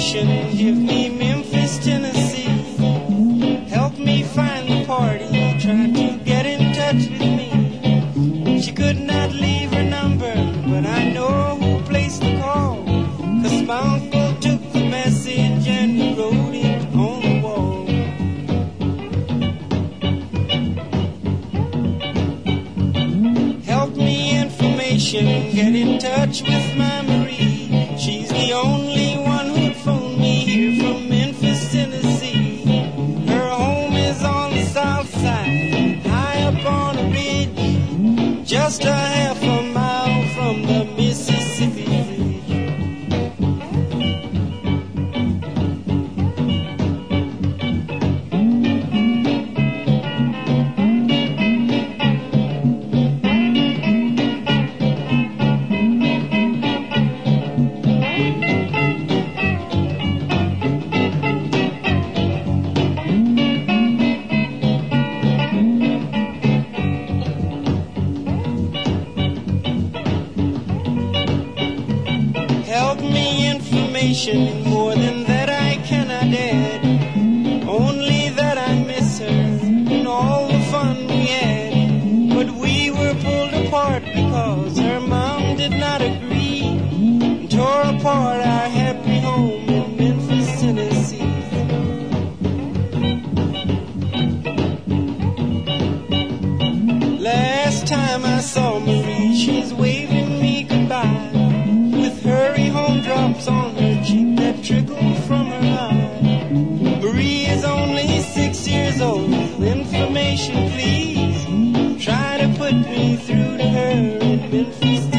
information. Give me Memphis, Tennessee. Help me find the party. Try to get in touch with me. She could not leave her number, but I know who placed the call. 'Cause my uncle took the message and he wrote it on the wall. Help me information, get in touch with my Marie. She's the only one who'd phone me here from Memphis, Tennessee. Her home is on the south side, high up on a ridge, just a half a mile from the Mississippi Bridge. Help me information, more than that I cannot add. Only that I miss her and all the fun we had. But we were pulled apart because her mom did not agree, and tore apart our happy home in Memphis, Tennessee. Last time I saw Marie, she's waving me goodbye, with hurry home drops on her cheek that trickle from her eye. Marie is only 6 years old. Information, please. Try to put me through to her in Memphis,